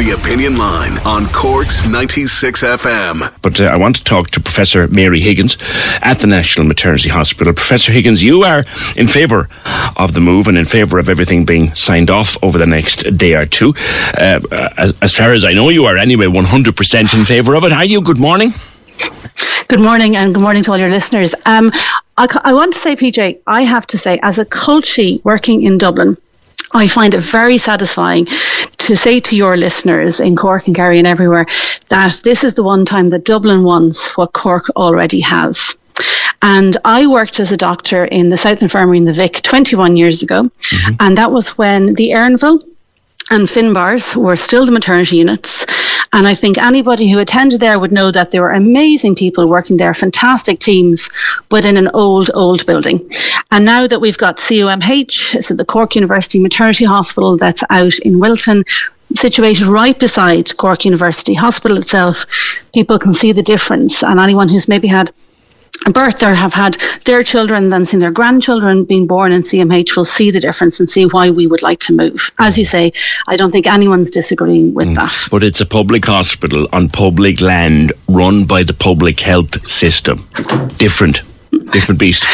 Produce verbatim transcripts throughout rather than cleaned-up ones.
The Opinion Line on Cork's ninety-six F M. But uh, I want to talk to Professor Mary Higgins at the National Maternity Hospital. Professor Higgins, you are in favour of the move and in favour of everything being signed off over the next day or two. Uh, as, as far as I know, you are anyway one hundred percent in favour of it. Are you? Good morning. Good morning, and good morning to all your listeners. Um, I, I want to say, P J, I have to say, as a culture working in Dublin, I find it very satisfying to say to your listeners in Cork and Kerry and everywhere that this is the one time that Dublin wants what Cork already has. And I worked as a doctor in the South Infirmary in the Vic twenty-one years ago, mm-hmm. and that was when the Erinville and Finbars were still the maternity units. And I think anybody who attended there would know that there were amazing people working there, fantastic teams, but in an old, old building. And now that we've got C O M H, so the Cork University Maternity Hospital that's out in Wilton, situated right beside Cork University Hospital itself, people can see the difference. And anyone who's maybe had a birth or have had their children then seen their grandchildren being born in C M H will see the difference and see why we would like to move. As you say, I don't think anyone's disagreeing with mm. that. But it's a public hospital on public land run by the public health system. Different, different beast.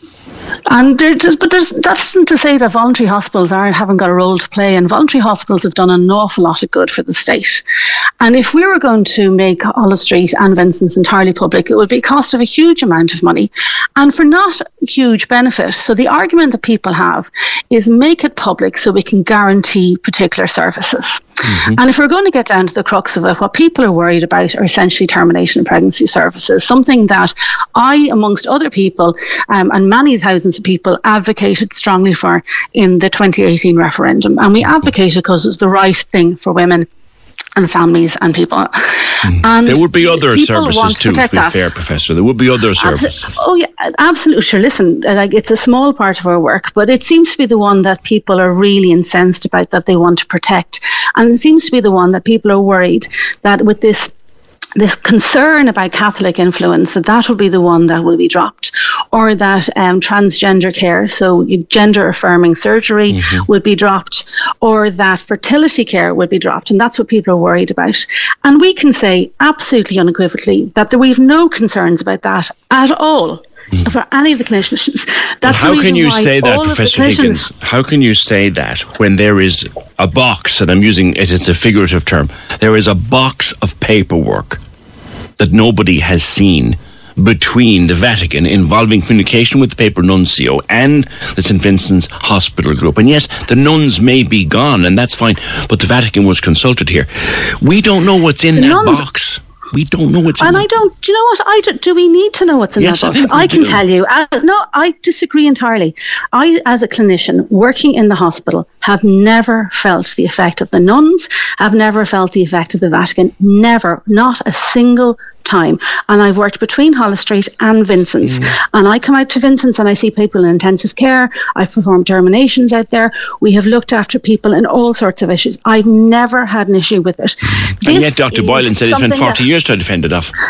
And there, but there's, that's not to say that voluntary hospitals aren't haven't got a role to play, and voluntary hospitals have done an awful lot of good for the state. And if we were going to make Holles Street and Vincent's entirely public, it would be a cost of a huge amount of money and for not huge benefit. So the argument that people have is make it public so we can guarantee particular services. Mm-hmm. And if we're going to get down to the crux of it, what people are worried about are essentially termination of pregnancy services, something that I, amongst other people, um, and many thousands of people, advocated strongly for in the twenty eighteen referendum. And we advocated because it was the right thing for women and families and people. Mm. And there would be other services too, to be that. fair, Professor. There would be other services. Absol- oh, yeah, absolutely. Sure, listen, like, it's a small part of our work, but it seems to be the one that people are really incensed about, that they want to protect. And it seems to be the one that people are worried that with this this concern about Catholic influence, that that will be the one that will be dropped, or that um, transgender care, so gender affirming surgery, mm-hmm. would be dropped, or that fertility care would be dropped. And that's what people are worried about. And we can say absolutely unequivocally that there, we have no concerns about that at all. Mm. For any of the clinicians. That's how can you say that, Professor Higgins? How can you say that when there is a box, and I'm using it as a figurative term, there is a box of paperwork that nobody has seen between the Vatican involving communication with the papal nuncio and the Saint Vincent's Hospital Group? And yes, the nuns may be gone, and that's fine, but the Vatican was consulted here. We don't know what's in the that nuns- box. We don't know what's in and that. And I don't, do you know what? I do, do we need to know what's in yes, that box? I, think I can do. tell you. Uh, no, I disagree entirely. I, as a clinician working in the hospital, have never felt the effect of the nuns, have never felt the effect of the Vatican. Never. Not a single time. And I've worked between Holles Street and Vincent's. Mm. And I come out to Vincent's and I see people in intensive care. I've performed terminations out there. We have looked after people in all sorts of issues. I've never had an issue with it. Mm. And yet Doctor Boylan said he spent forty years trying to fend it off.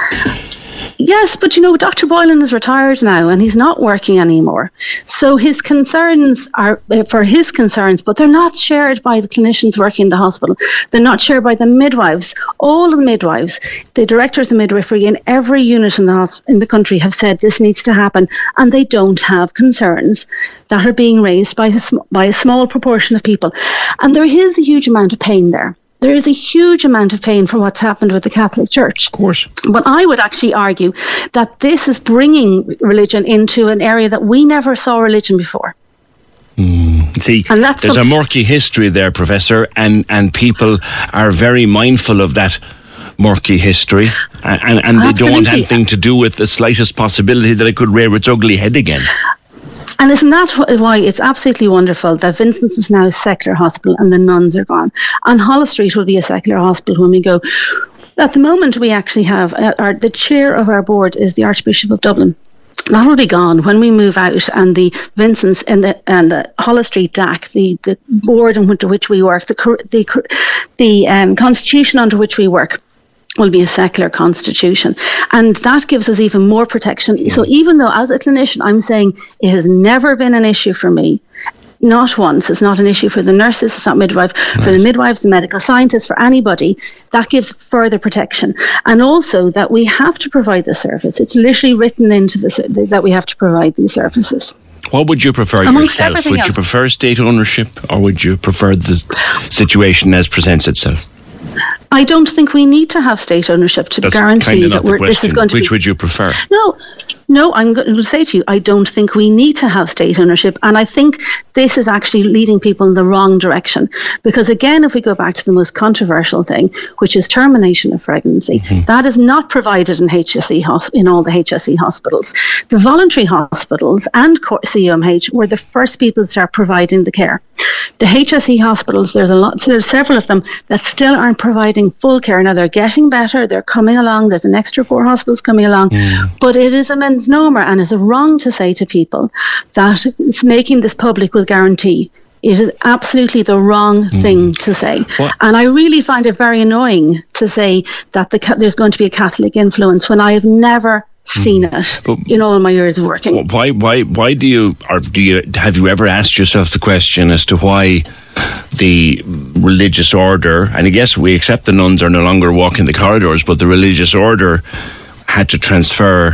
Yes, but you know, Doctor Boylan is retired now and he's not working anymore. So his concerns are for his concerns, but they're not shared by the clinicians working in the hospital. They're not shared by the midwives. All of the midwives, the directors of midwifery in every unit in the hosp- in the country have said this needs to happen, and they don't have concerns that are being raised by a, sm- by a small proportion of people. And there is a huge amount of pain there. There is a huge amount of pain for what's happened with the Catholic Church. Of course. But I would actually argue that this is bringing religion into an area that we never saw religion before. Mm. See, and that's there's some- a murky history there, Professor, and, and people are very mindful of that murky history, and, and, and they don't want anything to do with the slightest possibility that it could rear its ugly head again. And isn't that why it's absolutely wonderful that Vincent's is now a secular hospital and the nuns are gone? And Holles Street will be a secular hospital when we go. At the moment, we actually have, uh, our, the chair of our board is the Archbishop of Dublin. That will be gone when we move out, and the Vincent's and the and the Holles Street D A C, the, the board under which we work, the the the um, constitution under which we work, will be a secular constitution, and that gives us even more protection. So even though as a clinician I'm saying it has never been an issue for me, Not once. It's not an issue for the nurses, it's not midwife, right. For the midwives, the medical scientists, for anybody. That gives further protection. And also that we have to provide the service. It's literally written into the that we have to provide these services. What would you prefer Amongst yourself? Would else. you prefer state ownership, or would you prefer the situation as presents itself? I don't think we need to have state ownership to That's guarantee kind of that we're, this is going to Which be... would you prefer? No, no, I'm going to say to you, I don't think we need to have state ownership. And I think this is actually leading people in the wrong direction. Because again, if we go back to the most controversial thing, which is termination of pregnancy, mm-hmm. that is not provided in H S E in all the H S E hospitals. The voluntary hospitals and C U M H were the first people to start providing the care. The H S E hospitals, there's a lot, there's several of them that still aren't providing full care. Now they're getting better, they're coming along, there's an extra four hospitals coming along, mm. but it is a misnomer and it's wrong to say to people that it's making this public with guarantee. It is absolutely the wrong mm. thing to say. What? And I really find it very annoying to say that the, there's going to be a Catholic influence when I have never seen it but in all my years of working. Why, why, why do you, or do you, have you ever asked yourself the question as to why the religious order, and I guess we accept the nuns are no longer walking the corridors, but the religious order had to transfer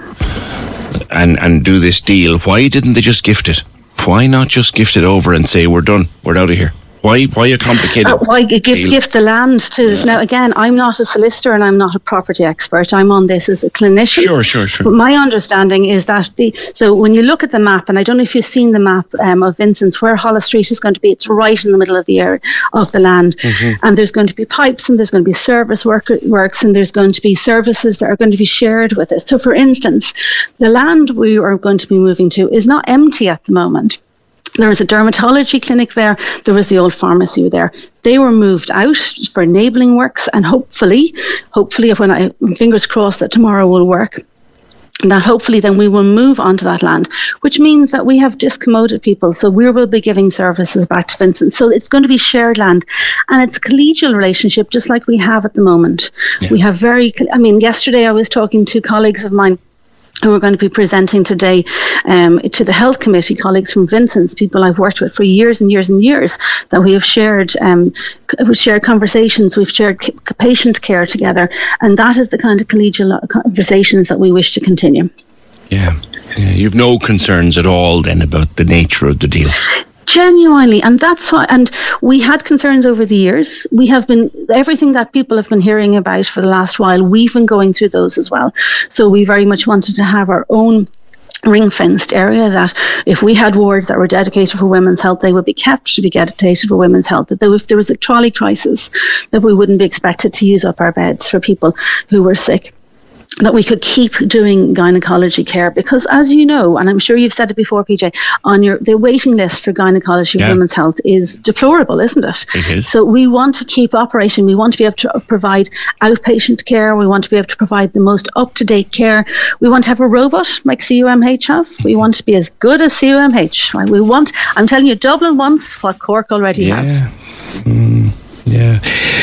and, and do this deal? Why didn't they just gift it? Why not just gift it over and say, we're done, we're out of here? Why why a complicated uh, Why give, gift the land to... Yeah. Now, again, I'm not a solicitor and I'm not a property expert. I'm on this as a clinician. Sure, sure, sure. But my understanding is that... the So when you look at the map, and I don't know if you've seen the map um, of Vincent's, where Holles Street is going to be, it's right in the middle of the area of the land. Mm-hmm. And there's going to be pipes and there's going to be service work, works and there's going to be services that are going to be shared with it. So, for instance, the land we are going to be moving to is not empty at the moment. There was a dermatology clinic there. There was the old pharmacy there. They were moved out for enabling works, and hopefully, hopefully, if when I fingers crossed that tomorrow will work, that hopefully then we will move onto that land, which means that we have discommoded people. So we will be giving services back to Vincent. So it's going to be shared land, and it's a collegial relationship, just like we have at the moment. Yeah. We have very. I mean, yesterday I was talking to colleagues of mine who are going to be presenting today um, to the health committee, colleagues from Vincent's, people I've worked with for years and years and years, that we have shared um, we've shared conversations, we've shared c- patient care together, and that is the kind of collegial conversations that we wish to continue. Yeah, yeah. You've no concerns at all then about the nature of the deal? Genuinely, and that's why, and we had concerns over the years. We have been, everything that people have been hearing about for the last while, we've been going through those as well. So we very much wanted to have our own ring-fenced area, that if we had wards that were dedicated for women's health, they would be kept to be dedicated for women's health. That if there was a trolley crisis, that we wouldn't be expected to use up our beds for people who were sick. That we could keep doing gynecology care, because as you know, and I'm sure you've said it before, P J, on your the waiting list for gynecology yeah. and women's health is deplorable, isn't it? It is. So we want to keep operating. We want to be able to provide outpatient care. We want to be able to provide the most up-to-date care. We want to have a robot like C U M H have. We want to be as good as C U M H. Right? We want, I'm telling you, Dublin wants what Cork already yeah. has. Mm, yeah.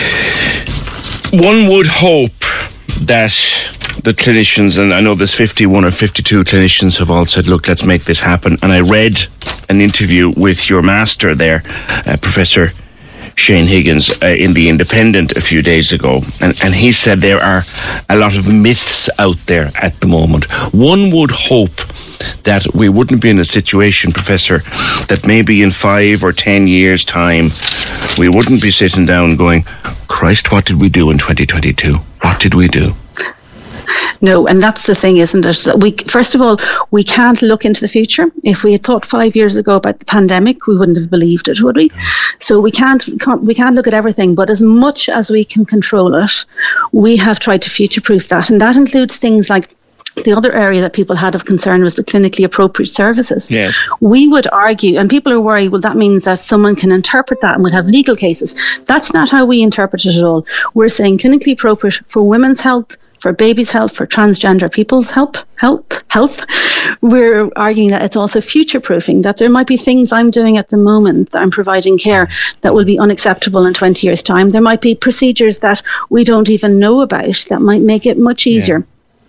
One would hope that the clinicians, and I know there's fifty-one or fifty-two clinicians, have all said, look, let's make this happen. And I read an interview with your master there, uh, Professor Shane Higgins, uh, in The Independent a few days ago. And, and he said there are a lot of myths out there at the moment. One would hope that we wouldn't be in a situation, Professor, that maybe in five or ten years' time, we wouldn't be sitting down going, Christ, what did we do in twenty twenty-two? What did we do? No, and that's the thing, isn't it? That we, first of all, we can't look into the future. If we had thought five years ago about the pandemic, we wouldn't have believed it, would we? No. So we can't, can't we can't look at everything. But as much as we can control it, we have tried to future-proof that, and that includes things like. The other area that people had of concern was the clinically appropriate services. Yes. We would argue, and people are worried, well, that means that someone can interpret that and would have legal cases. That's not how we interpret it at all. We're saying clinically appropriate for women's health, for babies' health, for transgender people's health, health, health. We're arguing that it's also future-proofing, that there might be things I'm doing at the moment that I'm providing care that will be unacceptable in twenty years' time. There might be procedures that we don't even know about that might make it much easier. Yeah.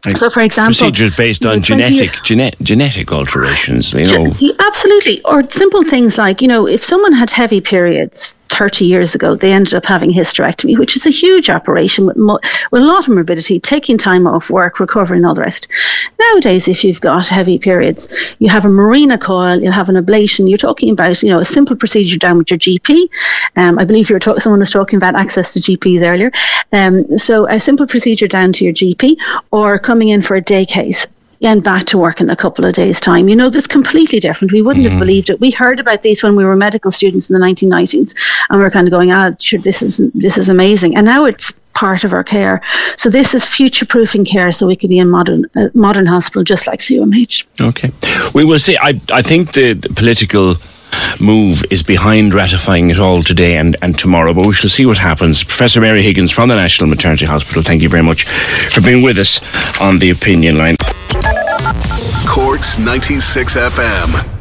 Like so, for example, procedures based on genetic gene- genetic alterations, you know. Absolutely. Or simple things like, you know, if someone had heavy periods thirty years ago, they ended up having hysterectomy, which is a huge operation with, mo- with a lot of morbidity, taking time off work, recovering, all the rest. Nowadays, if you've got heavy periods, you have a Mirena coil, you'll have an ablation. You're talking about, you know, a simple procedure down with your G P. Um, I believe you were talk- someone was talking about access to G Ps earlier. Um, so a simple procedure down to your G P, or coming in for a day case and back to work in a couple of days' time. You know, that's completely different. We wouldn't mm. have believed it. We heard about these when we were medical students in the nineteen nineties, and we were kind of going, ah, sure, this is this is amazing. And now it's part of our care. So this is future-proofing care, so we could be in modern uh, modern hospital just like C U M H. Okay. We will see. I, I think the, the political move is behind ratifying it all today and, and tomorrow, but we shall see what happens. Professor Mary Higgins from the National Maternity Hospital, thank you very much for being with us on the Opinion Line. Cork's ninety-six F M.